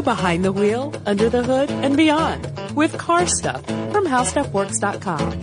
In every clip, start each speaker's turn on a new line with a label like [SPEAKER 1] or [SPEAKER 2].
[SPEAKER 1] behind the wheel, under the hood, and beyond with Car Stuff from HowStuffWorks.com.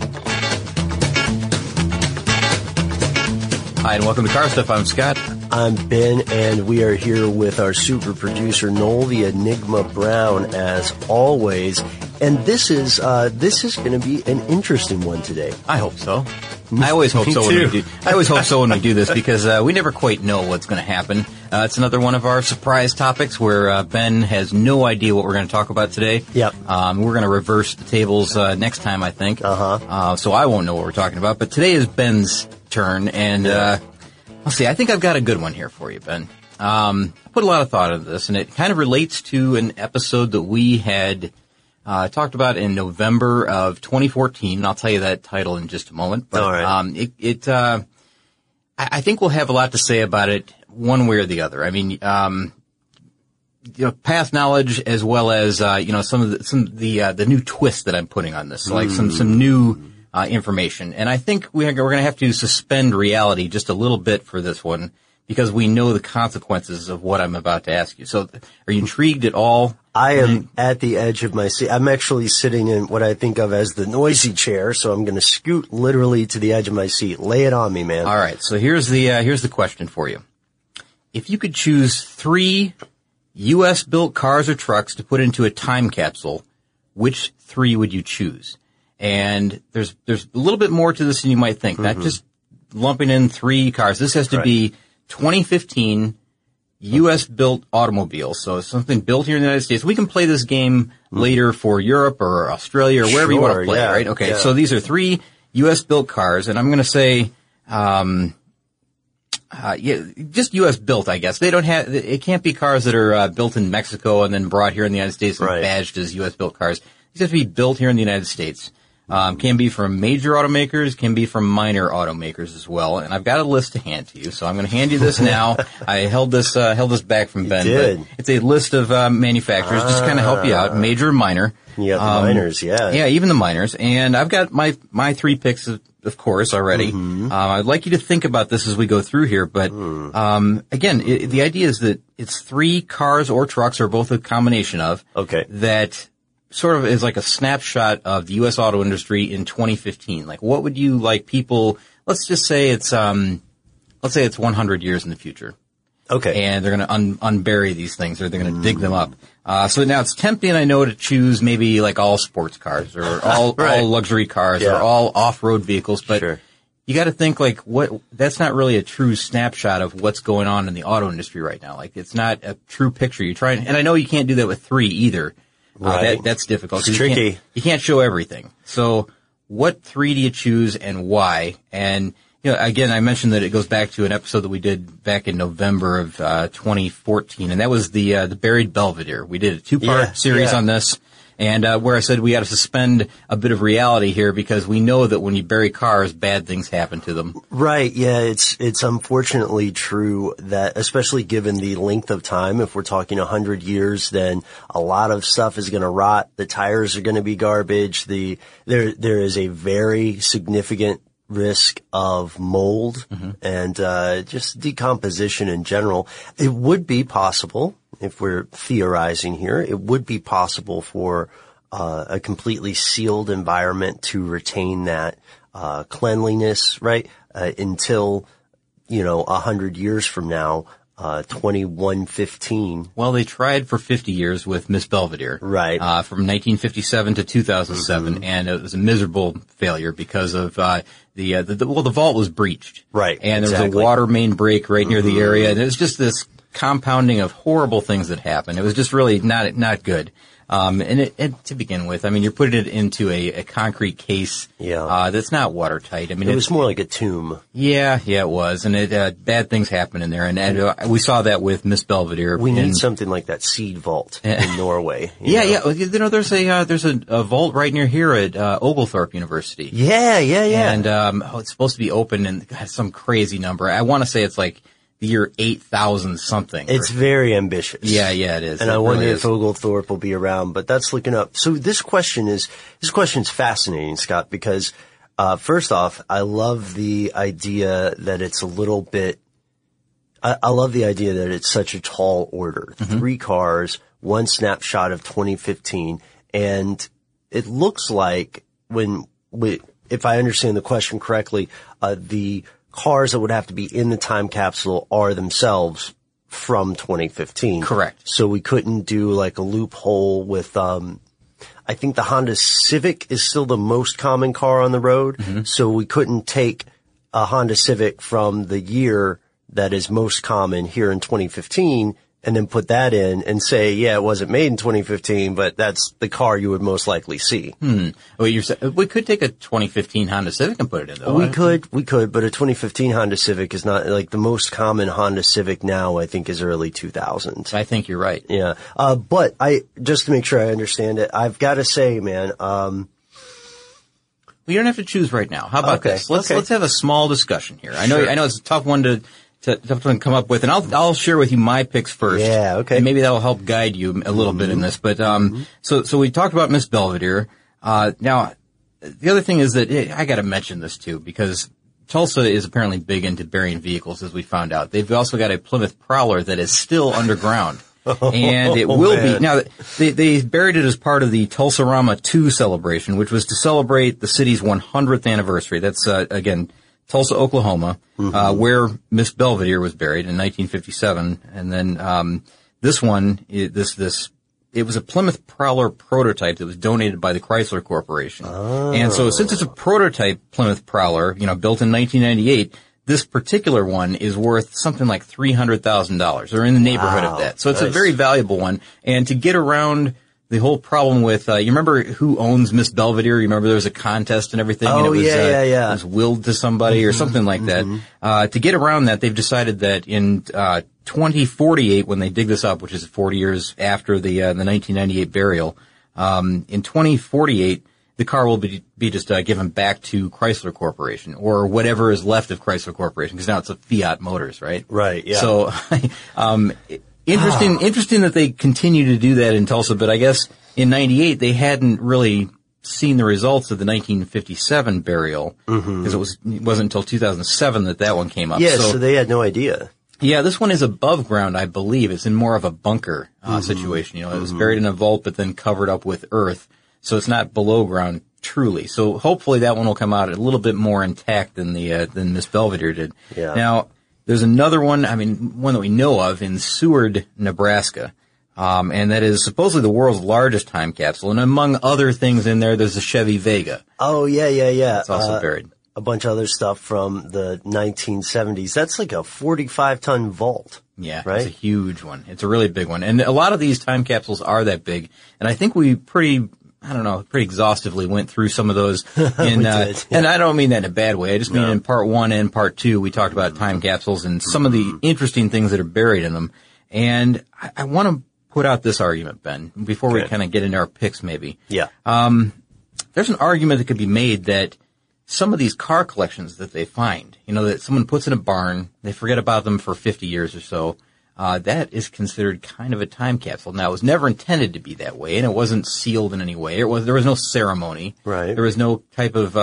[SPEAKER 2] Hi, and welcome to Car Stuff. I'm Scott.
[SPEAKER 3] I'm Ben, and we are here with our super producer, Noel the Enigma Brown, as always. And this is going to be an interesting one today.
[SPEAKER 2] I hope so. I always hope so when we do. I always hope so when we do this because we never quite know what's going to happen. It's another one of our surprise topics where Ben has no idea what we're going to talk about today.
[SPEAKER 3] Yep.
[SPEAKER 2] We're going to reverse the tables next time, I think. So I won't know what we're talking about. But today is Ben's turn, and let's see. I think I've got a good one here for you, Ben. I put a lot of thought into this, and it kind of relates to an episode that we had talked about in November of 2014. And I'll tell you that title in just a moment. But,
[SPEAKER 3] all right.
[SPEAKER 2] I think we'll have a lot to say about it one way or the other. I mean, past knowledge as well as, some of the new twist that I'm putting on this. So like some new, information. And I think we're going to have to suspend reality just a little bit for this one because we know the consequences of what I'm about to ask you. So are you intrigued at all?
[SPEAKER 3] I am at the edge of my seat. I'm actually sitting in what I think of as the noisy chair, so I'm going to scoot literally to the edge of my seat. Lay it on me, man.
[SPEAKER 2] All right. So here's the question for you. If you could choose 3 U.S. built cars or trucks to put into a time capsule, which 3 would you choose? And there's a little bit more to this than you might think. Not just lumping in 3 cars. This has to be 2015 U.S. built automobiles. So it's something built here in the United States. We can play this game later for Europe or Australia or wherever you want to play, right? Okay. So these are 3 U.S. built cars, and I'm going to say, just U.S. built, I guess. It can't be cars that are built in Mexico and then brought here in the United States and badged as U.S. built cars. These have to be built here in the United States. Can be from major automakers, can be from minor automakers as well. And I've got a list to hand to you, so I'm going to hand you this now. I held this back from Ben.
[SPEAKER 3] But
[SPEAKER 2] it's a list of manufacturers, just kind of help you out, major and minor.
[SPEAKER 3] You got the minors, yeah.
[SPEAKER 2] Yeah, even the minors. And I've got my 3 picks, of course, already. I'd like you to think about this as we go through here. But again, the idea is that it's 3 cars or trucks, or both a combination of, that sort of is like a snapshot of the U.S. auto industry in 2015. Like, what would you like people, let's just say it's 100 years in the future.
[SPEAKER 3] Okay.
[SPEAKER 2] And they're going to unbury these things, or they're going to dig them up. So now it's tempting, I know, to choose maybe like all sports cars or all luxury cars or all off-road vehicles, but you got to think like that's not really a true snapshot of what's going on in the auto industry right now. Like, it's not a true picture. And I know you can't do that with 3 either. That's difficult.
[SPEAKER 3] It's tricky.
[SPEAKER 2] You can't show everything. So what 3 do you choose and why? And, again, I mentioned that it goes back to an episode that we did back in November of 2014, and that was the Buried Belvedere. We did a 2-part series on this, and where I said we got to suspend a bit of reality here because we know that when you bury cars, bad things happen to them.
[SPEAKER 3] Right, yeah, it's unfortunately true that, especially given the length of time, if we're talking 100 years, then a lot of stuff is going to rot. The tires are going to be garbage. There is a very significant risk of mold and just decomposition in general. It would be possible, if we're theorizing here, it would be possible for a completely sealed environment to retain that cleanliness, right? Until 100 years from now, 2115.
[SPEAKER 2] Well, they tried for 50 years with Miss Belvedere.
[SPEAKER 3] Right.
[SPEAKER 2] From 1957 to 2007, and it was a miserable failure because of the vault was breached.
[SPEAKER 3] Right.
[SPEAKER 2] And there was a water main break right near the area, and it was just this compounding of horrible things that happened. It was just really not good. And to begin with, I mean, you're putting it into a concrete case, that's not watertight. I mean,
[SPEAKER 3] it was more like a tomb.
[SPEAKER 2] Yeah, it was. And bad things happen in there. And we saw that with Miss Belvedere.
[SPEAKER 3] We need something like that seed vault in Norway. You know?
[SPEAKER 2] There's a vault right near here at, Oglethorpe University.
[SPEAKER 3] Yeah.
[SPEAKER 2] And, it's supposed to be open and has some crazy number. I want to say it's like the year 8,000 something.
[SPEAKER 3] It's very ambitious.
[SPEAKER 2] Yeah, it is.
[SPEAKER 3] And I wonder if Oglethorpe will be around, but that's looking up. So this question's fascinating, Scott, because, first off, I love the idea that it's a little bit, I love the idea that it's such a tall order. 3 cars one snapshot of 2015, and it looks like if I understand the question correctly, the cars that would have to be in the time capsule are themselves from 2015.
[SPEAKER 2] Correct.
[SPEAKER 3] So we couldn't do like a loophole with, I think the Honda Civic is still the most common car on the road. Mm-hmm. So we couldn't take a Honda Civic from the year that is most common here in 2015 and then put that in and say, yeah, it wasn't made in 2015, but that's the car you would most likely see.
[SPEAKER 2] Well, we could take a 2015 Honda Civic and put it in, though.
[SPEAKER 3] We could, but a 2015 Honda Civic is not, like, the most common Honda Civic now, I think, is early 2000s.
[SPEAKER 2] I think you're right.
[SPEAKER 3] Yeah. But just to make sure I understand it, I've got to say, man,
[SPEAKER 2] well, you don't have to choose right now. How about this? Let's have a small discussion here. I know it's a tough one to come up with, and I'll share with you my picks first.
[SPEAKER 3] Yeah, okay.
[SPEAKER 2] And maybe that'll help guide you a little bit in this. But so we talked about Miss Belvedere. Now, the other thing is that I got to mention this too, because Tulsa is apparently big into burying vehicles, as we found out. They've also got a Plymouth Prowler that is still underground. And it will be. Now, they buried it as part of the Tulsa-Rama 2 celebration, which was to celebrate the city's 100th anniversary. That's, again, Tulsa, Oklahoma, where Miss Belvedere was buried in 1957. And then, this one, it was a Plymouth Prowler prototype that was donated by the Chrysler Corporation. Oh. And so since it's a prototype Plymouth Prowler, built in 1998, this particular one is worth something like $300,000 or in the neighborhood of that. So it's a very valuable one. And to get around the whole problem with, you remember who owns Miss Belvedere? You remember there was a contest and everything?
[SPEAKER 3] Oh,
[SPEAKER 2] and
[SPEAKER 3] it
[SPEAKER 2] was willed to somebody or something like that. To get around that, they've decided that in, 2048, when they dig this up, which is 40 years after the 1998 burial, in 2048, the car will be just, given back to Chrysler Corporation or whatever is left of Chrysler Corporation, because now it's a Fiat Motors, right?
[SPEAKER 3] Right, yeah.
[SPEAKER 2] So, interesting that they continue to do that in Tulsa, but I guess in 98 they hadn't really seen the results of the 1957 burial, because it wasn't until 2007 that one came up.
[SPEAKER 3] Yeah, so they had no idea.
[SPEAKER 2] Yeah, this one is above ground, I believe. It's in more of a bunker, situation. It was buried in a vault, but then covered up with earth. So it's not below ground truly. So hopefully that one will come out a little bit more intact than than Miss Belvedere did.
[SPEAKER 3] Yeah.
[SPEAKER 2] Now, there's another one, one that we know of in Seward, Nebraska. And that is supposedly the world's largest time capsule. And among other things in there, there's the Chevy Vega.
[SPEAKER 3] Oh, yeah.
[SPEAKER 2] It's also buried.
[SPEAKER 3] A bunch of other stuff from the 1970s. That's like a 45-ton vault.
[SPEAKER 2] Yeah,
[SPEAKER 3] right?
[SPEAKER 2] It's a huge one. It's a really big one. And a lot of these time capsules are that big. And I think we pretty exhaustively went through some of those in, and I don't mean that in a bad way. I just mean in part 1 and part 2, we talked about time capsules and some of the interesting things that are buried in them. And I want to put out this argument, Ben, before we kind of get into our picks maybe.
[SPEAKER 3] Yeah.
[SPEAKER 2] There's an argument that could be made that some of these car collections that they find, that someone puts in a barn, they forget about them for 50 years or so, that is considered kind of a time capsule. Now, it was never intended to be that way, and it wasn't sealed in any way. There was no ceremony.
[SPEAKER 3] Right.
[SPEAKER 2] There was no type of,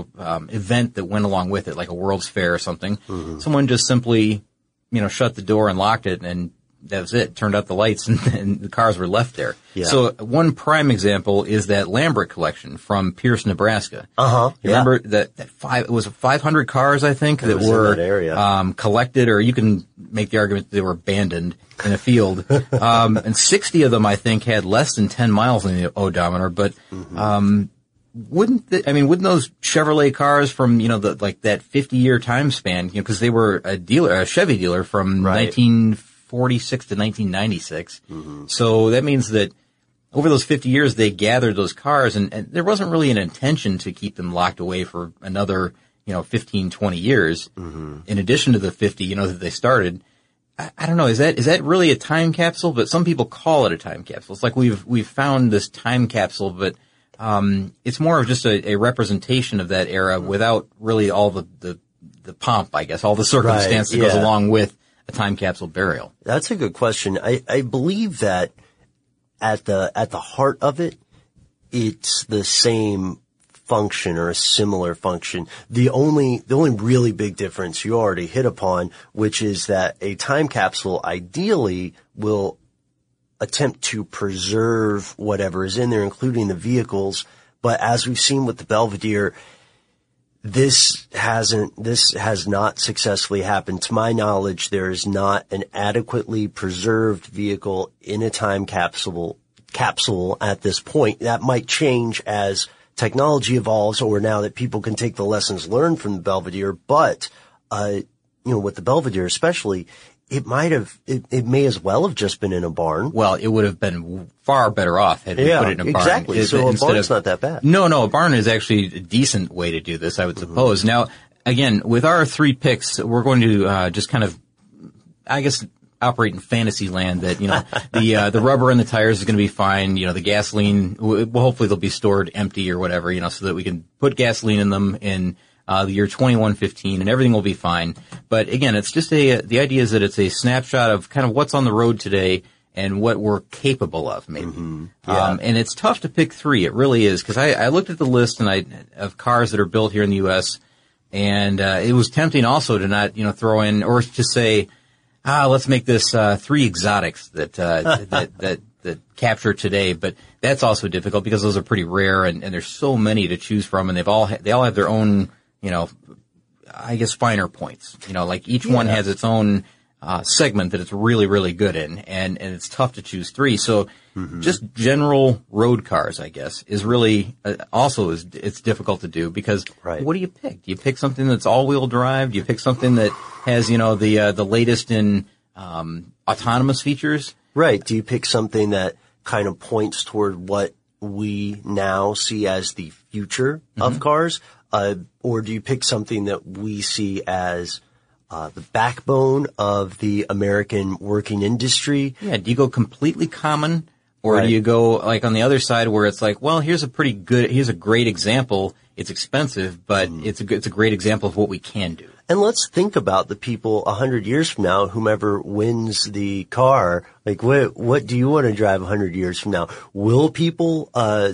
[SPEAKER 2] event that went along with it, like a World's Fair or something. Someone just simply, shut the door and locked it, and that was it. Turned out the lights, and the cars were left there.
[SPEAKER 3] Yeah.
[SPEAKER 2] So one prime example is that Lambert collection from Pierce, Nebraska. You remember that it was 500 cars, I think, that were
[SPEAKER 3] in that area.
[SPEAKER 2] Collected, or you can make the argument that they were abandoned in a field. And 60 of them, I think, had less than 10 miles on the odometer. But wouldn't those Chevrolet cars from that 50-year time span, because they were a Chevy dealer from 1946 to 1996. So that means that over those 50 years, they gathered those cars, and there wasn't really an intention to keep them locked away for another, 15, 20 years. In addition to the 50, that they started. I don't know. Is that really a time capsule? But some people call it a time capsule. It's like we've found this time capsule, but it's more of just a representation of that era without really all the pomp, I guess, all the circumstance that goes along with a time capsule burial.
[SPEAKER 3] That's a good question. I believe that at the heart of it, it's the same function or a similar function. The only really big difference you already hit upon, which is that a time capsule ideally will attempt to preserve whatever is in there, including the vehicles. But as we've seen with the Belvedere, this has not successfully happened. To my knowledge, there is not an adequately preserved vehicle in a time capsule at this point. That might change as technology evolves, or now that people can take the lessons learned from the Belvedere. But, with the Belvedere especially, it may as well have just been in a barn.
[SPEAKER 2] Well, it would have been far better off had we put it in a barn.
[SPEAKER 3] Exactly. So a barn's not that bad.
[SPEAKER 2] No, a barn is actually a decent way to do this, I would suppose. Now, again, with our 3 picks, we're going to just kind of, I guess, operate in fantasy land that, the rubber in the tires is going to be fine. The gasoline, hopefully they'll be stored empty or whatever, so that we can put gasoline in them in the year 2115, and everything will be fine. But again, it's just the idea is that it's a snapshot of kind of what's on the road today and what we're capable of, maybe.
[SPEAKER 3] Mm-hmm. Yeah.
[SPEAKER 2] And it's tough to pick 3. It really is, because I looked at the list of cars that are built here in the U.S., and it was tempting also to not, throw in, or to say, let's make this 3 exotics that capture today. But that's also difficult because those are pretty rare, and there's so many to choose from, and they all have their own, I guess, finer points. Like each one has its own segment that it's really, really good in, and it's tough to choose 3. So just general road cars, I guess, is really it's difficult to do, because what do you pick? Do you pick something that's all-wheel drive? Do you pick something that has, the latest in autonomous features?
[SPEAKER 3] Right. Do you pick something that kind of points toward what we now see as the future of cars? Or do you pick something that we see as the backbone of the American working industry?
[SPEAKER 2] Yeah. Do you go completely common, or do you go like on the other side where it's like, well, here's a great example. It's expensive, but it's a great example of what we can do.
[SPEAKER 3] And let's think about the people 100 years from now, whomever wins the car. Like, what do you want to drive 100 years from now? Will people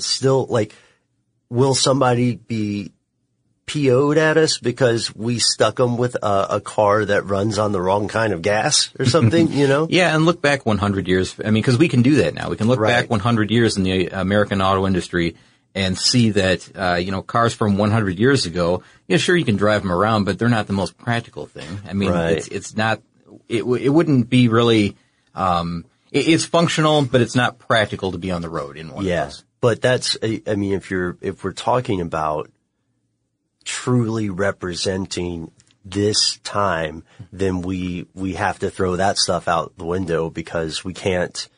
[SPEAKER 3] will somebody be PO'd at us because we stuck them with a car that runs on the wrong kind of gas or something,
[SPEAKER 2] Yeah, and look back 100 years. I mean, because we can do that now. We can look back 100 years in the American auto industry and see that, cars from 100 years ago, sure, you can drive them around, but they're not the most practical thing. I mean, it's not, it wouldn't be really, it's functional, but it's not practical to be on the road in one of those.
[SPEAKER 3] But that's, if we're talking about truly representing this time, then we have to throw that stuff out the window, because we can't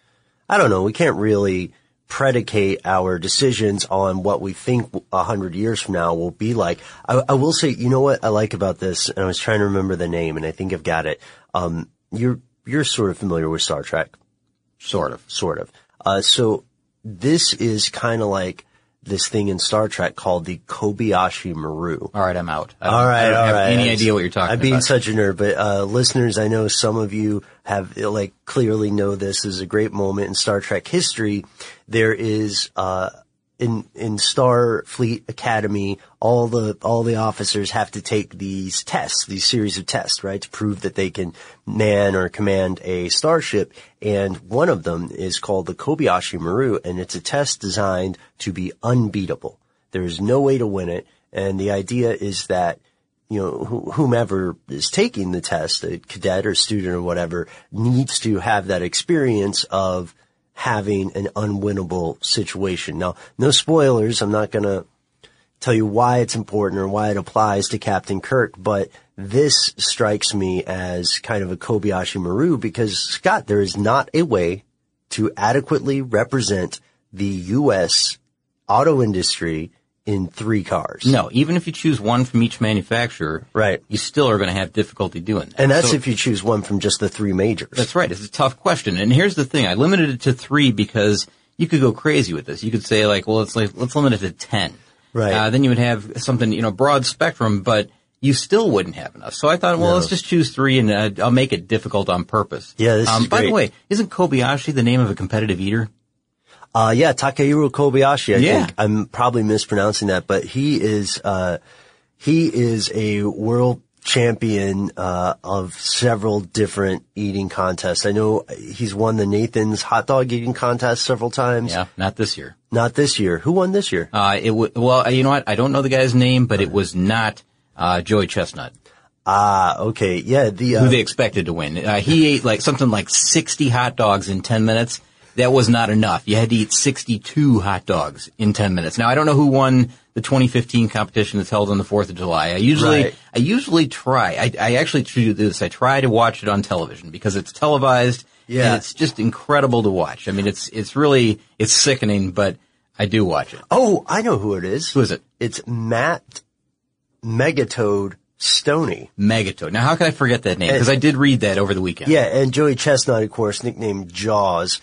[SPEAKER 3] really predicate our decisions on what we think 100 years from now will be like. I will say, what I like about this, and I was trying to remember the name, and I think I've got it. You're sort of familiar with Star Trek.
[SPEAKER 2] Sort of.
[SPEAKER 3] So this is kind of like this thing in Star Trek called the Kobayashi Maru.
[SPEAKER 2] All right, I'm out.
[SPEAKER 3] I don't have
[SPEAKER 2] any idea what you're talking about.
[SPEAKER 3] I'm being such a nerd, but listeners, I know some of you have clearly know this is a great moment in Star Trek history. There is in Starfleet Academy, all the officers have to take these series of tests, right, to prove that they can man or command a starship. And one of them is called the Kobayashi Maru, and it's a test designed to be unbeatable. There is no way to win it. And the idea is that, whomever is taking the test, a cadet or student or whatever, needs to have that experience of having an unwinnable situation. Now, no spoilers. I'm not going to tell you why it's important or why it applies to Captain Kirk, but this strikes me as kind of a Kobayashi Maru, because, Scott, there is not a way to adequately represent the U.S. auto industry in 3 cars.
[SPEAKER 2] No, even if you choose one from each manufacturer, you still are going to have difficulty doing that.
[SPEAKER 3] And that's if you choose one from just the 3 majors.
[SPEAKER 2] That's right. It's a tough question. And here's the thing. I limited it to 3 because you could go crazy with this. You could say let's limit it to 10.
[SPEAKER 3] Right.
[SPEAKER 2] Then you would have something, broad spectrum, but you still wouldn't have enough. So I thought, let's just choose 3 and I'll make it difficult on purpose.
[SPEAKER 3] Yeah, this is great.
[SPEAKER 2] By the way, isn't Kobayashi the name of a competitive eater?
[SPEAKER 3] Takehiro Kobayashi. I think I'm probably mispronouncing that, but he is a world champion of several different eating contests. I know he's won the Nathan's hot dog eating contest several times.
[SPEAKER 2] Yeah, not this year.
[SPEAKER 3] Not this year. Who won this year?
[SPEAKER 2] Well, you know what? I don't know the guy's name, but it was not Joey Chestnut.
[SPEAKER 3] Okay. Yeah,
[SPEAKER 2] who they expected to win. He ate something like 60 hot dogs in 10 minutes. That was not enough. You had to eat 62 hot dogs in 10 minutes. Now, I don't know who won the 2015 competition that's held on the 4th of July. I usually try. I actually do this. I try to watch it on television because it's televised. Yeah. And it's just incredible to watch. I mean, it's sickening, but I do watch it.
[SPEAKER 3] Oh, I know who it is.
[SPEAKER 2] Who is it?
[SPEAKER 3] It's Matt Megatoad Stoney.
[SPEAKER 2] Megatoad. Now, how can I forget that name? Because I did read that over the weekend.
[SPEAKER 3] Yeah, and Joey Chestnut, of course, nicknamed Jaws.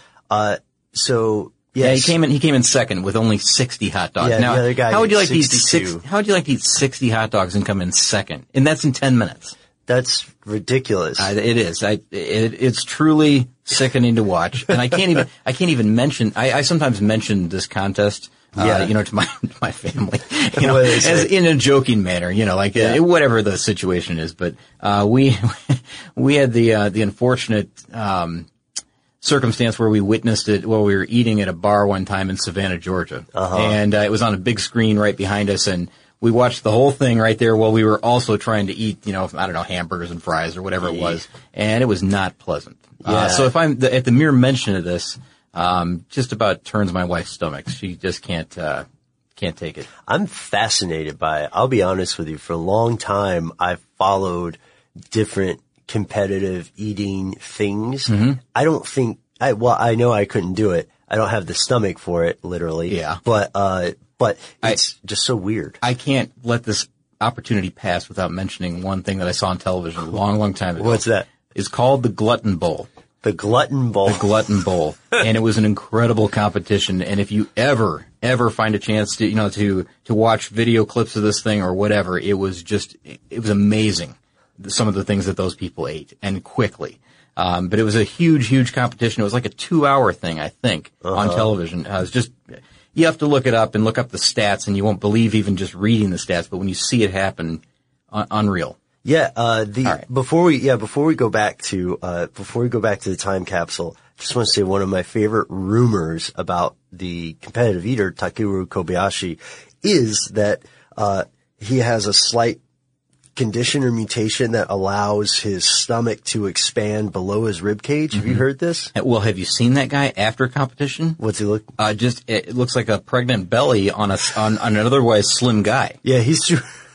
[SPEAKER 3] Yes.
[SPEAKER 2] Yeah, he came in second with only 60 hot dogs.
[SPEAKER 3] Yeah,
[SPEAKER 2] now,
[SPEAKER 3] the other guy
[SPEAKER 2] how would you like
[SPEAKER 3] 62.
[SPEAKER 2] How would you like to eat 60 hot dogs and come in second? And that's in 10 minutes.
[SPEAKER 3] That's ridiculous.
[SPEAKER 2] It is. It's truly sickening to watch. And I can't even mention, I sometimes mention this contest, to my family, as in a joking manner, whatever the situation is. But, we had the unfortunate, circumstance where we witnessed it while we were eating at a bar one time in Savannah, Georgia. And it was on a big screen right behind us, and we watched the whole thing right there while we were also trying to eat, hamburgers and fries or whatever it was, and it was not pleasant.
[SPEAKER 3] Yeah.
[SPEAKER 2] So if I'm at the mere mention of this, just about turns my wife's stomach. She just can't take it.
[SPEAKER 3] I'm fascinated by it. I'll be honest with you. For a long time, I've followed different competitive eating things.
[SPEAKER 2] Mm-hmm.
[SPEAKER 3] I know I couldn't do it. I don't have the stomach for it, literally.
[SPEAKER 2] Yeah.
[SPEAKER 3] But it's just so weird.
[SPEAKER 2] I can't let this opportunity pass without mentioning one thing that I saw on television a long, long time ago.
[SPEAKER 3] What's that?
[SPEAKER 2] It's called the Glutton Bowl.
[SPEAKER 3] The Glutton Bowl.
[SPEAKER 2] The Glutton Bowl. And it was an incredible competition. And if you ever find a chance to watch video clips of this thing or whatever, it was amazing. Some of the things that those people ate, and quickly. But it was a huge, huge competition. It was like a 2-hour thing, I think, on television. You have to look it up and look up the stats, and you won't believe even just reading the stats, but when you see it happen, unreal.
[SPEAKER 3] Yeah, before we go back to the time capsule, just want to say one of my favorite rumors about the competitive eater, Takeru Kobayashi, is that, he has a slight condition or mutation that allows his stomach to expand below his rib cage. Have you heard this?
[SPEAKER 2] Well, have you seen that guy after competition?
[SPEAKER 3] What's he look?
[SPEAKER 2] It looks like a pregnant belly on an otherwise slim guy.
[SPEAKER 3] Yeah, he's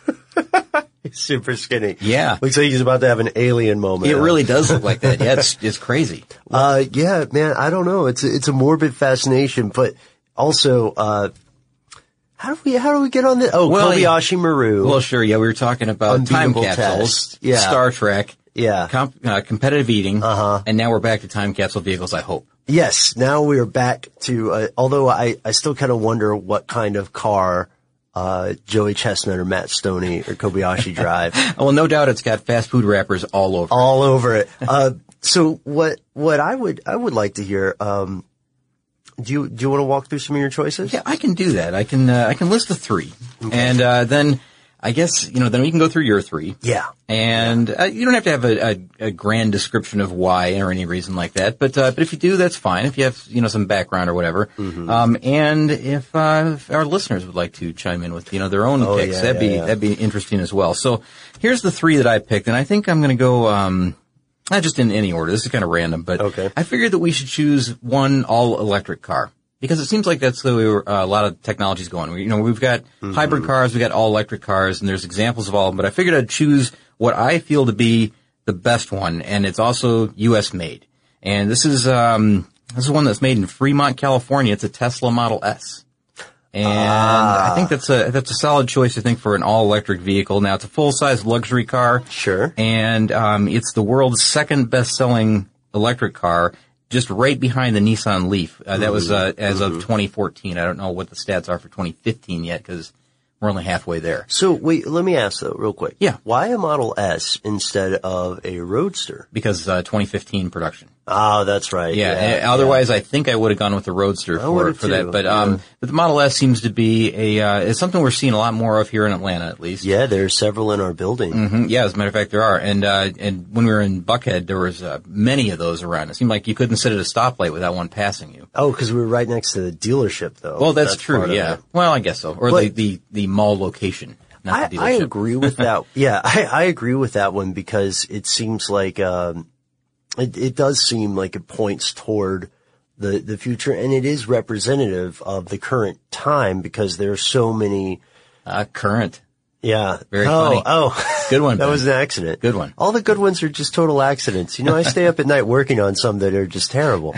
[SPEAKER 3] super skinny.
[SPEAKER 2] Yeah.
[SPEAKER 3] Looks like he's about to have an alien moment.
[SPEAKER 2] It really does look like that. Yeah, it's crazy.
[SPEAKER 3] Yeah, man, I don't know. It's a morbid fascination, but also, how do we get on this? Oh, well, Kobayashi Maru.
[SPEAKER 2] Well, sure. Yeah, we were talking about time capsules, Star Trek, competitive eating, and now we're back to time capsule vehicles, I hope.
[SPEAKER 3] Yes, now we're back to, although I still kind of wonder what kind of car, Joey Chestnut or Matt Stoney or Kobayashi drive.
[SPEAKER 2] Well, no doubt it's got fast food wrappers all over it.
[SPEAKER 3] All over it. So what I would like to hear, do you want to walk through some of your choices?
[SPEAKER 2] Yeah, I can do that. I can list the 3. Okay. And, then I guess, then we can go through your 3.
[SPEAKER 3] Yeah.
[SPEAKER 2] And, you don't have to have a grand description of why or any reason like that. But if you do, that's fine. If you have, some background or whatever. Mm-hmm. And if our listeners would like to chime in with, their own picks, that'd be interesting as well. So here's the 3 that I picked. And I think I'm going to go, not just in any order. This is kind of random, but okay. I figured that we should choose one all-electric car because it seems like that's the way a lot of technology is going. We've got hybrid cars, we've got all-electric cars, and there's examples of all of them. But I figured I'd choose what I feel to be the best one, and it's also U.S. made. And this is one that's made in Fremont, California. It's a Tesla Model S. And I think that's a solid choice, I think, for an all-electric vehicle. Now, it's a full-size luxury car.
[SPEAKER 3] Sure.
[SPEAKER 2] And it's the world's second best-selling electric car, just right behind the Nissan Leaf. That was as of 2014. I don't know what the stats are for 2015 yet, because we're only halfway there.
[SPEAKER 3] So, wait, let me ask, though, real quick.
[SPEAKER 2] Yeah.
[SPEAKER 3] Why a Model S instead of a Roadster?
[SPEAKER 2] Because 2015 production.
[SPEAKER 3] Oh, that's right.
[SPEAKER 2] Yeah. Otherwise, I think I would have gone with the Roadster for that. But the Model S seems to be it's something we're seeing a lot more of here in Atlanta, at least.
[SPEAKER 3] Yeah, there's several in our building.
[SPEAKER 2] Mm-hmm. Yeah, as a matter of fact, there are. And when we were in Buckhead, there was many of those around. It seemed like you couldn't sit at a stoplight without one passing you.
[SPEAKER 3] Oh, because we were right next to the dealership, though.
[SPEAKER 2] Well, that's true. Yeah. Well, I guess so. Or the mall location. Not the dealership.
[SPEAKER 3] I agree with that. Yeah, I agree with that one because it seems like, it does seem like it points toward the future, and it is representative of the current time because there are so many.
[SPEAKER 2] Current.
[SPEAKER 3] Yeah.
[SPEAKER 2] Very funny.
[SPEAKER 3] Oh.
[SPEAKER 2] Good one.
[SPEAKER 3] That was an accident.
[SPEAKER 2] Good one.
[SPEAKER 3] All the good ones are just total accidents. You know, I stay up at night working on some that are just terrible.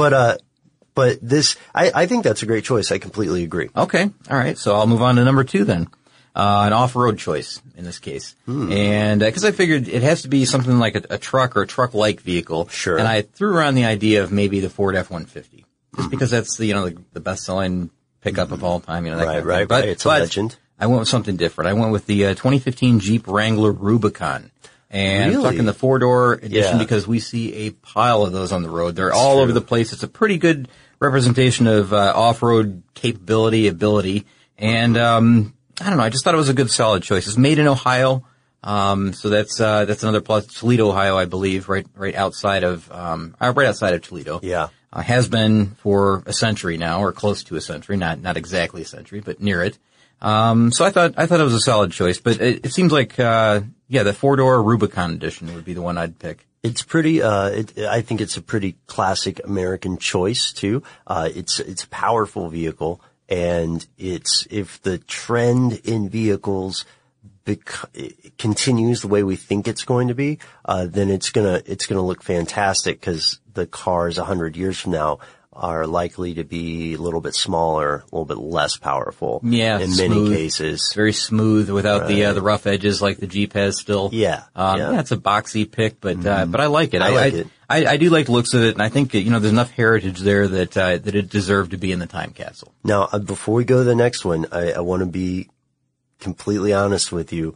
[SPEAKER 3] But this, I think that's a great choice. I completely agree.
[SPEAKER 2] Okay. All right. So I'll move on to number 2 then. An off-road choice in this case. And, cause I figured it has to be something like a truck or a truck-like vehicle.
[SPEAKER 3] Sure.
[SPEAKER 2] And I threw around the idea of maybe the Ford F-150. Just because that's the best-selling pickup of all time, that kind of thing.
[SPEAKER 3] Right. It's a legend.
[SPEAKER 2] I went with something different. I went with the 2015 Jeep Wrangler Rubicon. And I'm talking the 4-door edition because we see a pile of those on the road. They're all over the place. It's a pretty good representation of off-road ability. And I don't know. I just thought it was a good, solid choice. It's made in Ohio. So that's another plus. Toledo, Ohio, I believe, right outside of Toledo.
[SPEAKER 3] Yeah.
[SPEAKER 2] Has been for a century now, or close to a century. Not exactly a century, but near it. So I thought it was a solid choice, but it seems like, the 4-door Rubicon edition would be the one I'd pick.
[SPEAKER 3] It's pretty, I think it's a pretty classic American choice too. It's a powerful vehicle, and if the trend in vehicles continues the way we think it's going to be, then it's gonna look fantastic because the cars 100 years from now are likely to be a little bit smaller, a little bit less powerful.
[SPEAKER 2] Yeah,
[SPEAKER 3] in
[SPEAKER 2] smooth,
[SPEAKER 3] many cases.
[SPEAKER 2] Very smooth without the rough edges like the Jeep has still.
[SPEAKER 3] Yeah.
[SPEAKER 2] It's a boxy pick, but I like it.
[SPEAKER 3] I like it.
[SPEAKER 2] I do like the looks of it, and I think there's enough heritage there that it deserved to be in the time capsule.
[SPEAKER 3] Now, before we go to the next one, I want to be completely honest with you.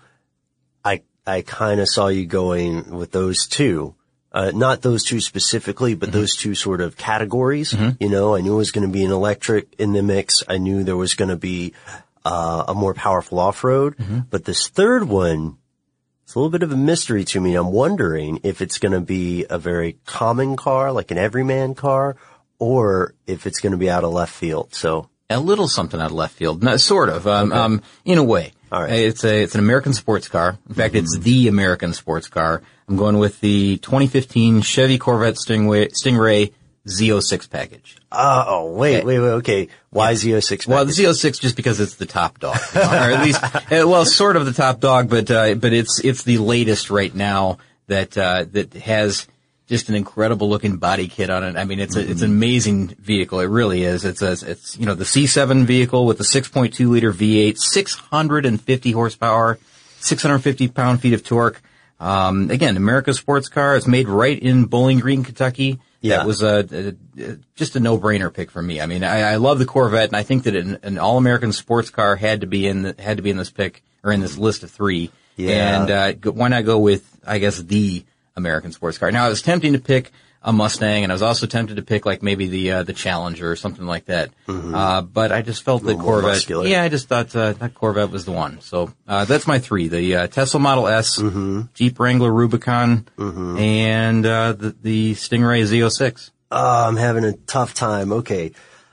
[SPEAKER 3] I kind of saw you going with those two. Not those two specifically, but those two sort of categories. I knew it was going to be an electric in the mix. I knew there was going to be a more powerful off-road. But this third one, it's a little bit of a mystery to me. I'm wondering if it's going to be a very common car, like an everyman car, or if it's going to be out of left field. So
[SPEAKER 2] a little something out of left field, sort of, in a way.
[SPEAKER 3] All right.
[SPEAKER 2] It's an American sports car. In fact, it's the American sports car. I'm going with the 2015 Chevy Corvette Stingray Z06 package.
[SPEAKER 3] Wait. Okay. Why Z06 package?
[SPEAKER 2] Well, the Z06 just because it's the top dog, or at least, sort of the top dog, but it's the latest right now that has just an incredible looking body kit on it. I mean, it's an amazing vehicle. It really is. It's the C7 vehicle with the 6.2 liter V8, 650 horsepower, 650 pound-feet of torque. Again, America's sports car. It's made right in Bowling Green, Kentucky.
[SPEAKER 3] Yeah.
[SPEAKER 2] That was just a no-brainer pick for me. I mean, I love the Corvette, and I think that an all-American sports car had to be in this pick, or in this list of 3.
[SPEAKER 3] Yeah.
[SPEAKER 2] And why not go with, I guess, the American sports car? Now, I was tempting to pick a Mustang, and I was also tempted to pick like maybe the Challenger or something like that. But I just felt that Corvette.
[SPEAKER 3] Muscular.
[SPEAKER 2] Yeah, I just thought that Corvette was the one. So that's my 3: the Tesla Model S, Jeep Wrangler Rubicon, and the Stingray Z06.
[SPEAKER 3] I'm having a tough time. Okay,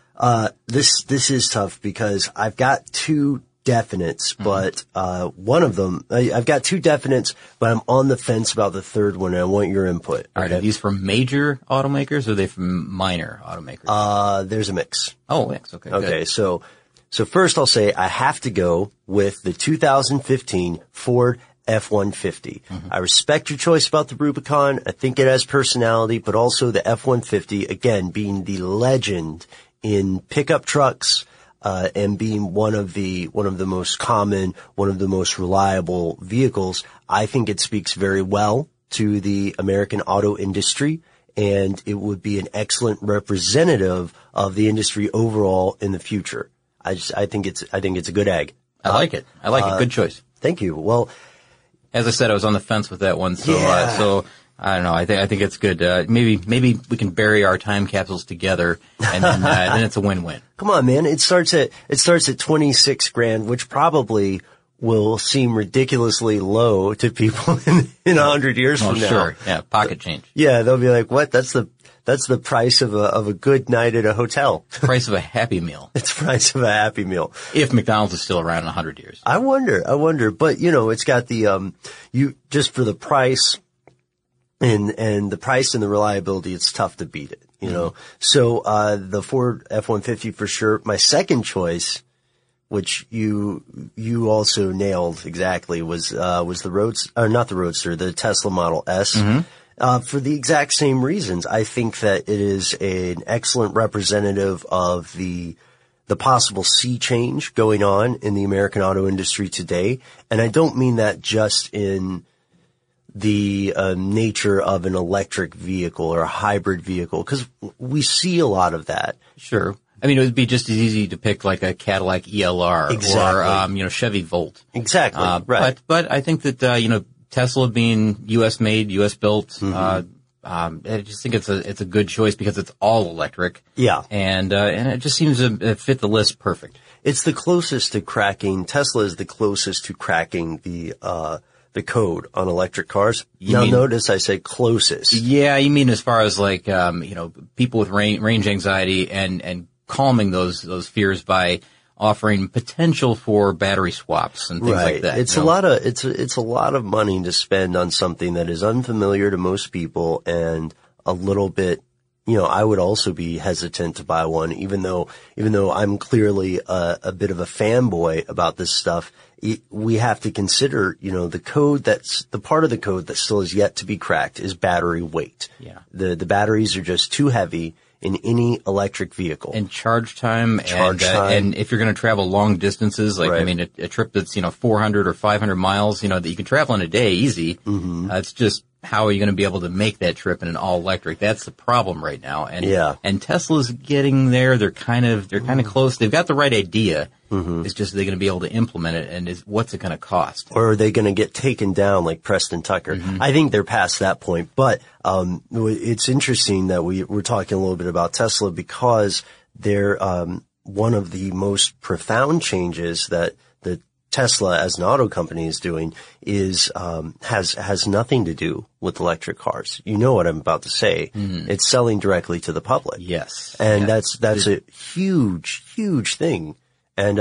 [SPEAKER 3] this is tough because I've got 2 definites, but one of them, I've got 2 definites, but I'm on the fence about the third one, and I want your input.
[SPEAKER 2] All right, are these from major automakers, or are they from minor automakers?
[SPEAKER 3] There's a mix.
[SPEAKER 2] Oh, mix. Okay.
[SPEAKER 3] Okay,
[SPEAKER 2] Good.
[SPEAKER 3] so first I'll say I have to go with the 2015 Ford F-150. I respect your choice about the Rubicon. I think it has personality, but also the F-150, again, being the legend in pickup trucks, and being one of the most common, one of the most reliable vehicles, I think it speaks very well to the American auto industry, and it would be an excellent representative of the industry overall in the future. I think it's a good egg.
[SPEAKER 2] I like it. Good choice.
[SPEAKER 3] Thank you. Well,
[SPEAKER 2] as I said, I was on the fence with that one, so
[SPEAKER 3] yeah.
[SPEAKER 2] I don't know. I think it's good. Maybe we can bury our time capsules together, and then it's a win-win.
[SPEAKER 3] Come on, man. It starts at $26,000, which probably will seem ridiculously low to people in 100 years from now.
[SPEAKER 2] Sure. Yeah. Pocket change.
[SPEAKER 3] Yeah. They'll be like, what? That's the price of a good night at a hotel.
[SPEAKER 2] Price of a Happy Meal.
[SPEAKER 3] It's the price of a Happy Meal.
[SPEAKER 2] If McDonald's is still around in 100 years.
[SPEAKER 3] I wonder. But, it's got the, just for the price and the price and the reliability, it's tough to beat it, So, the Ford F-150 for sure. My second choice, which you also nailed exactly, was the Roadster, the Tesla Model S. Mm-hmm. For the exact same reasons. I think that it is an excellent representative of the possible sea change going on in the American auto industry today. And I don't mean that just in the nature of an electric vehicle or a hybrid vehicle, because we see a lot of that.
[SPEAKER 2] Sure. I mean, it would be just as easy to pick like a Cadillac ELR
[SPEAKER 3] exactly.
[SPEAKER 2] or, Chevy Volt.
[SPEAKER 3] Exactly. Right.
[SPEAKER 2] But I think that, Tesla being U.S. made, U.S. built, mm-hmm. I just think it's a good choice because it's all electric.
[SPEAKER 3] Yeah.
[SPEAKER 2] And it just seems to fit the list perfect.
[SPEAKER 3] It's the closest to cracking, Tesla is the closest to cracking the code on electric cars. Notice I say closest.
[SPEAKER 2] Yeah, you mean as far as like, people with range anxiety and calming those fears by offering potential for battery swaps and things like that.
[SPEAKER 3] It's a lot of money to spend on something that is unfamiliar to most people and a little bit, I would also be hesitant to buy one, even though I'm clearly a bit of a fanboy about this stuff. We have to consider, the part of the code that still is yet to be cracked is battery weight.
[SPEAKER 2] Yeah.
[SPEAKER 3] The batteries are just too heavy in any electric vehicle.
[SPEAKER 2] And charge time. And if you're going to travel long distances, like,
[SPEAKER 3] right.
[SPEAKER 2] I mean, a trip that's, 400 or 500 miles, that you can travel in a day easy.
[SPEAKER 3] Mm-hmm.
[SPEAKER 2] It's just, how are you going to be able to make that trip in an all electric? That's the problem right now. And Tesla's getting there. They're kind of close. They've got the right idea. Mm-hmm. It's just, they're going to be able to implement it, and what's it going to cost?
[SPEAKER 3] Or are they going to get taken down like Preston Tucker? Mm-hmm. I think they're past that point. But it's interesting that we're talking a little bit about Tesla because they're one of the most profound changes that Tesla as an auto company is doing is has nothing to do with electric cars. You know what I'm about to say. Mm-hmm. It's selling directly to the public.
[SPEAKER 2] Yes.
[SPEAKER 3] And that's a huge thing. And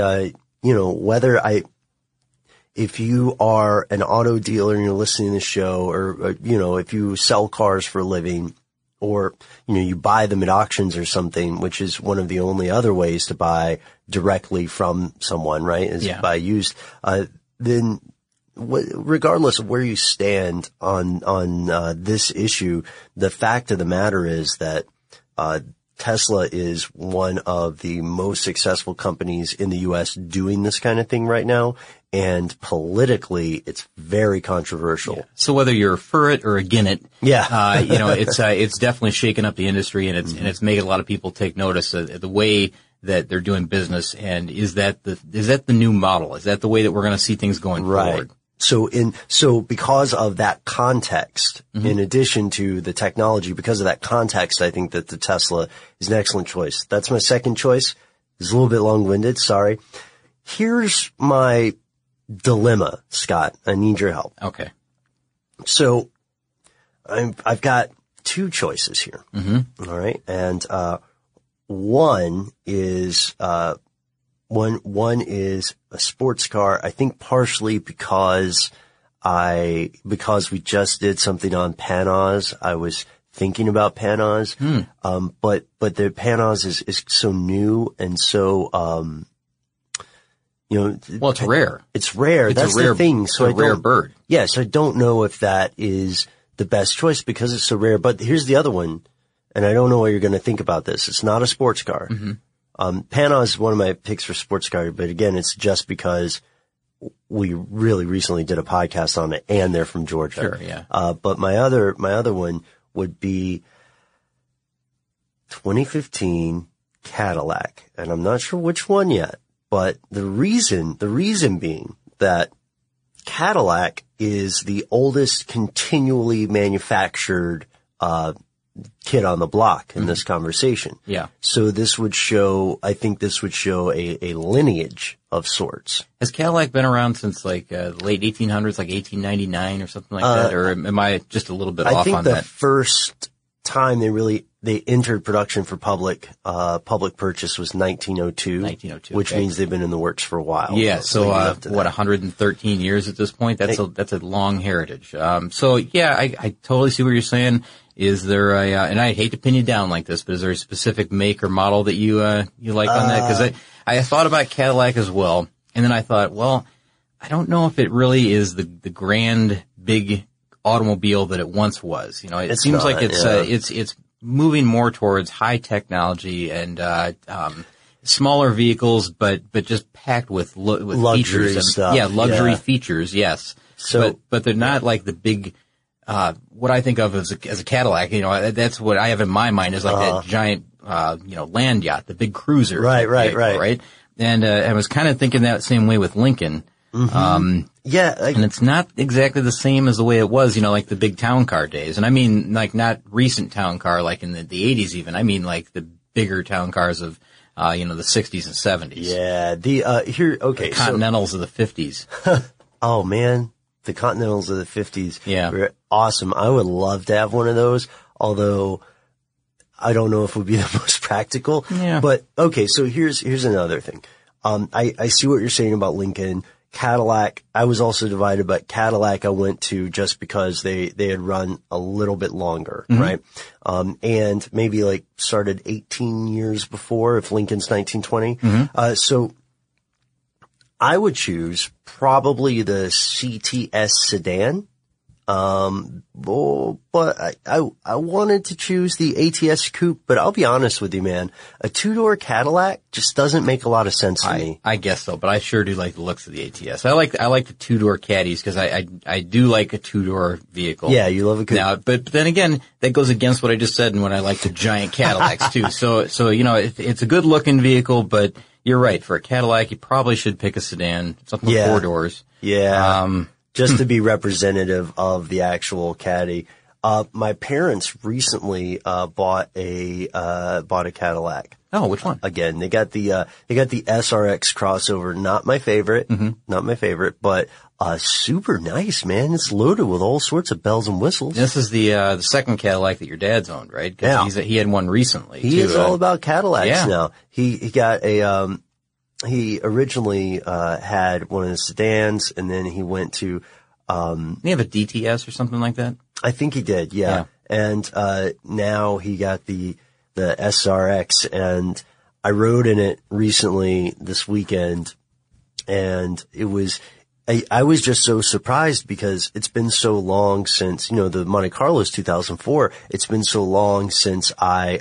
[SPEAKER 3] if you are an auto dealer and you're listening to the show or if you sell cars for a living or, you buy them at auctions or something, which is one of the only other ways to buy directly from someone, right? Is buy used. Then regardless of where you stand on this issue, the fact of the matter is that, Tesla is one of the most successful companies in the U.S. doing this kind of thing right now. And politically, it's very controversial.
[SPEAKER 2] Yeah. So whether you're for it or against it, it's definitely shaken up the industry and it's making a lot of people take notice of the way that they're doing business. And is that the new model? Is that the way that we're going to see things going forward?
[SPEAKER 3] So because of that context, mm-hmm. in addition to the technology, because of that context, I think that the Tesla is an excellent choice. That's my second choice. It's a little bit long-winded. Sorry. Here's my dilemma, Scott. I need your help.
[SPEAKER 2] Okay. So
[SPEAKER 3] I've got two choices here.
[SPEAKER 2] Mm-hmm.
[SPEAKER 3] All right. And, one is a sports car. I think partially because we just did something on Pan-Oz. I was thinking about Pan-Oz. But the Pan-Oz is so new and so,
[SPEAKER 2] well, it's rare.
[SPEAKER 3] It's rare.
[SPEAKER 2] It's
[SPEAKER 3] That's
[SPEAKER 2] a rare,
[SPEAKER 3] the thing. So
[SPEAKER 2] it's a rare bird.
[SPEAKER 3] Yes. I don't know if that is the best choice because it's so rare. But here's the other one. And I don't know what you're going to think about this. It's not a sports car.
[SPEAKER 2] Mm-hmm.
[SPEAKER 3] Pan-Oz is one of my picks for sports car, but again, it's just because we really recently did a podcast on it and they're from Georgia.
[SPEAKER 2] Sure, yeah.
[SPEAKER 3] But my other one would be 2015 Cadillac. And I'm not sure which one yet, but the reason being that Cadillac is the oldest continually manufactured kid on the block in this conversation.
[SPEAKER 2] Yeah.
[SPEAKER 3] So I think this would show a lineage of sorts.
[SPEAKER 2] Has Cadillac been around since like the late 1800s, like 1899 or something like that? Or am I just a little bit off on that?
[SPEAKER 3] I think the first time they entered production for public purchase was 1902, which means they've been in the works for a while.
[SPEAKER 2] Yeah. So, 113 years at this point? That's a long heritage. So yeah, I totally see what you're saying. Is there and I hate to pin you down like this, but is there a specific make or model that you like on that? Cause I thought about Cadillac as well. And then I thought, well, I don't know if it really is the grand, big automobile that it once was. It seems like it's moving more towards high technology and smaller vehicles, but just packed with
[SPEAKER 3] luxury
[SPEAKER 2] features and,
[SPEAKER 3] stuff.
[SPEAKER 2] Luxury features. Yes.
[SPEAKER 3] So,
[SPEAKER 2] but they're not like the big. What I think of as a Cadillac, that's what I have in my mind is like that giant, land yacht, the big cruiser.
[SPEAKER 3] Right.
[SPEAKER 2] And I was kind of thinking that same way with Lincoln.
[SPEAKER 3] Mm-hmm.
[SPEAKER 2] And it's not exactly the same as the way it was, like the big town car days. And I mean, like not recent town car, like in the 80s even. I mean, like the bigger town cars of, the 60s and 70s.
[SPEAKER 3] Yeah. The
[SPEAKER 2] Continentals of the 50s.
[SPEAKER 3] Oh man. The Continentals of the 50s were awesome. I would love to have one of those, although I don't know if it would be the most practical.
[SPEAKER 2] Yeah.
[SPEAKER 3] But okay, so here's another thing. I see what you're saying about Lincoln. Cadillac, I was also divided, but Cadillac I went to just because they had run a little bit longer, right? And maybe like started 18 years before if Lincoln's 1920. So I would choose probably the CTS sedan. But I wanted to choose the ATS coupe, but I'll be honest with you, man. A two-door Cadillac just doesn't make a lot of sense to me.
[SPEAKER 2] I guess so, but I sure do like the looks of the ATS. I like the two-door caddies because I do like a two-door vehicle.
[SPEAKER 3] Yeah, you love a coupe.
[SPEAKER 2] Now, but then again, that goes against what I just said and when I like the giant Cadillacs too. So, it's a good-looking vehicle, but you're right. For a Cadillac, you probably should pick a sedan, something with 4 doors.
[SPEAKER 3] Yeah. Just to be representative of the actual Caddy. My parents recently, bought a Cadillac.
[SPEAKER 2] Oh, which one?
[SPEAKER 3] Again, they got the SRX crossover. Not my favorite, but, super nice, man. It's loaded with all sorts of bells and whistles.
[SPEAKER 2] This is the second Cadillac that your dad's owned, right? Cause he had one recently.
[SPEAKER 3] He is all about Cadillacs now. He got he originally, had one of the sedans and then he went to,
[SPEAKER 2] did he have a DTS or something like that?
[SPEAKER 3] I think he did, yeah. And, now he got the SRX and I rode in it recently this weekend and I was just so surprised because it's been so long since, the Monte Carlo's 2004. It's been so long since I,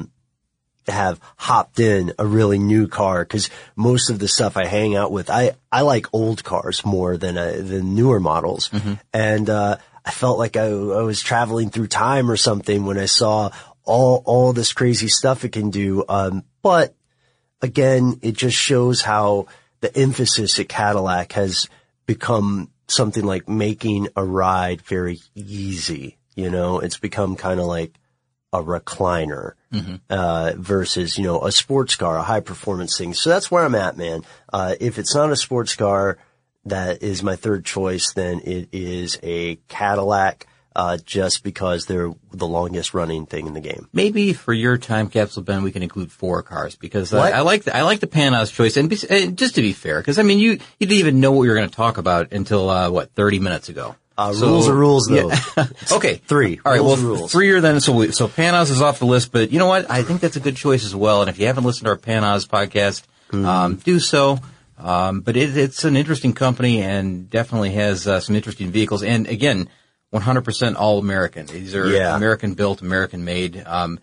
[SPEAKER 3] have hopped in a really new car because most of the stuff I hang out with, I like old cars more than newer models. And, I felt like I was traveling through time or something when I saw all this crazy stuff it can do. But again, it just shows how the emphasis at Cadillac has become something like making a ride very easy. It's become kind of like a recliner, versus, a sports car, a high performance thing. So that's where I'm at, man. If it's not a sports car that is my third choice, then it is a Cadillac, just because they're the longest running thing in the game.
[SPEAKER 2] Maybe for your time capsule, Ben, we can include 4 cars because I like the Panos choice. And just to be fair, because I mean, you didn't even know what we were going to talk about until 30 minutes ago.
[SPEAKER 3] Rules are rules, though.
[SPEAKER 2] Yeah. Okay.
[SPEAKER 3] 3.
[SPEAKER 2] All right.
[SPEAKER 3] Rules.
[SPEAKER 2] 3 are then. So Panos is off the list, but you know what? I think that's a good choice as well. And if you haven't listened to our Panos podcast, do so. But it's an interesting company and definitely has some interesting vehicles. And again, 100% all American. These are American built, American made.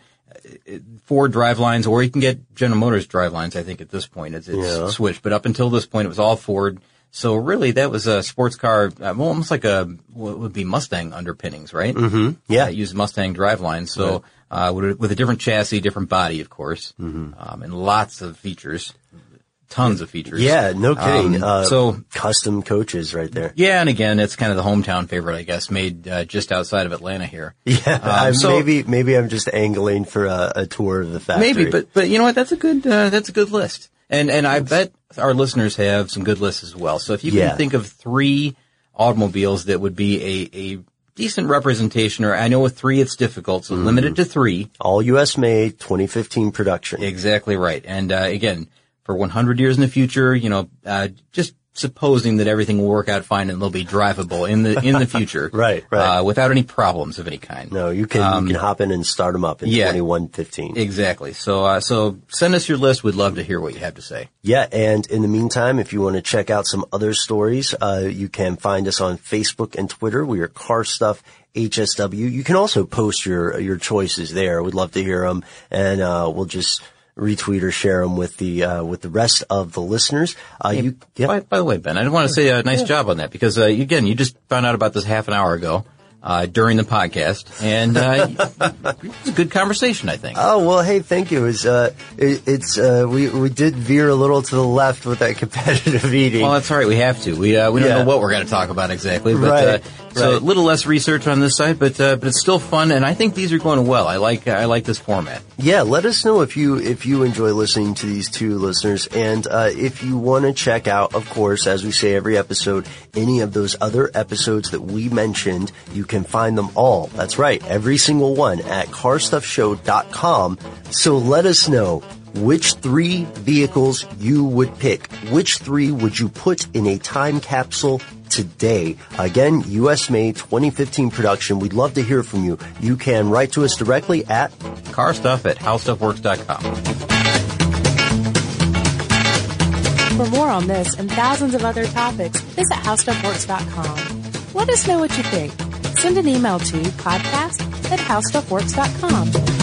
[SPEAKER 2] Ford drivelines, or you can get General Motors drivelines. I think at this point it's switched, but up until this point it was all Ford. So really, that was a sports car, almost like what would be Mustang underpinnings, right?
[SPEAKER 3] Yeah.
[SPEAKER 2] It used Mustang driveline. So, with a different chassis, different body, of course, and lots of features. tons of features.
[SPEAKER 3] Yeah, no kidding.
[SPEAKER 2] So
[SPEAKER 3] custom coaches right there.
[SPEAKER 2] Yeah, and again, it's kind of the hometown favorite, I guess, made just outside of Atlanta here.
[SPEAKER 3] Yeah, maybe I'm just angling for a tour of the factory.
[SPEAKER 2] Maybe, but you know what? That's a good list. And I bet our listeners have some good lists as well. So if you can think of 3 automobiles that would be a decent representation, or I know with 3 it's difficult, so limit it to 3.
[SPEAKER 3] All U.S. made, 2015 production.
[SPEAKER 2] Exactly right. And again, for 100 years in the future, just supposing that everything will work out fine and they'll be drivable in the future.
[SPEAKER 3] Right.
[SPEAKER 2] Without any problems of any kind.
[SPEAKER 3] No, you can hop in and start them up in 2115.
[SPEAKER 2] Exactly. So send us your list. We'd love to hear what you have to say.
[SPEAKER 3] Yeah, and in the meantime, if you want to check out some other stories, you can find us on Facebook and Twitter. We are Car Stuff HSW. You can also post your choices there. We'd love to hear them, and we'll just retweet or share them with the rest of the listeners.
[SPEAKER 2] By the way, Ben, I just want to say a nice job on that, because again, you just found out about this half an hour ago during the podcast, and it was a good conversation, I think.
[SPEAKER 3] Oh, well, hey, thank you. We did veer a little to the left with that competitive eating.
[SPEAKER 2] Well, that's all right. We have to. We don't know what we're going to talk about exactly, but so a little less research on this side, but it's still fun, and I think these are going well. I like this format.
[SPEAKER 3] Yeah, let us know if you enjoy listening to these 2 listeners, and if you want to check out, of course, as we say every episode, any of those other episodes that we mentioned, you can find them all. That's right, every single one at carstuffshow.com. So let us know which 3 vehicles you would pick. Which 3 would you put in a time capsule today? Again, U.S. made, 2015 production. We'd love to hear from you. You can write to us directly at
[SPEAKER 2] carstuff@howstuffworks.com.
[SPEAKER 1] For more on this and thousands of other topics, visit howstuffworks.com. Let us know what you think. Send an email to podcast@howstuffworks.com.